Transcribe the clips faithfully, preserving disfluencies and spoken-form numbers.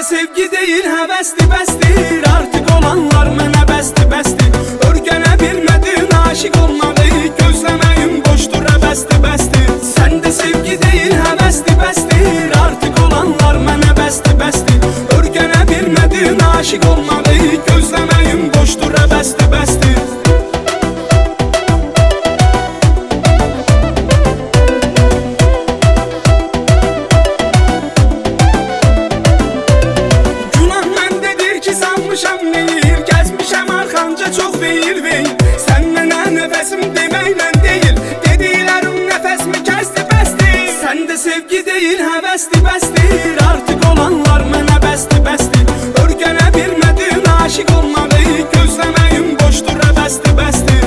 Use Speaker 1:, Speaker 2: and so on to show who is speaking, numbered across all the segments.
Speaker 1: sevgi değil həvəsdir, bəsdir. Artıq olanlar mənə bəsdir, bəsdir. Örgənə bilmədin aşiq olmağı, gözləməyim boşdur, əbəsdir, bəsdir. Səndə sevgi deyil həvəsdir, bəsdir. Artıq olanlar mənə bəsdir, bəsdir. Örgənə bilmədin aşiq olmağı, gözləməyim boşdur, əbəsdir, bəsdir. Gəzmişəm arxanca çox deyil vey. Sən mənə nəfəsim deməklə deyil, dediklərim nəfəsimi kəsdi, bəsdir. Səndə sevgi deyil həvəsdir, bəsdir. Artıq olanlar mənə bəsdir, bəsdir. Örgənə bilmədin aşiq olmağı, gözləməyim boşdur, əbəsdir, bəsdir.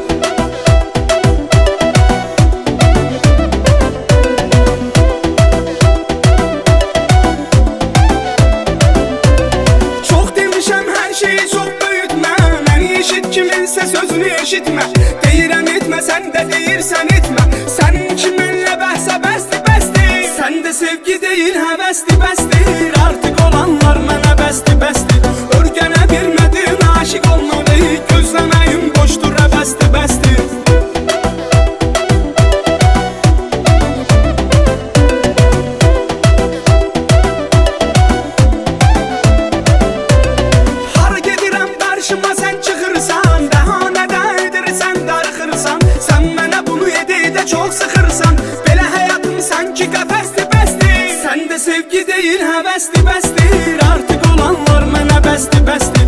Speaker 1: Çox demişəm hər şeyi çox böyütmə, məni eşit kiminsə sözünü eşitmə. Deyirəm etmə, sən də deyirsən etmə. Sənin kiminlə bəhsə bəsdir, bəsdir. Səndə sevgi deyil həvəsdir, bəsdir. Artıq olanlar mənə bəsdir, bəsdir. Örgənə bilmədin aşiq olmağı, gözləməyim boşdur, əbəsdir, bəsdir. Qarşıma sən çıxırsan, bəhanədə edirsən, darıxırsan. Sən mənə bunu edə-edə çox sıxırsan. Belə həyatım sanki qəfəsdir, bəsdir. Səndə sevgi deyil həvəsdir, bəsdir. Artıq olanlar mənə bəsdir, bəsdir.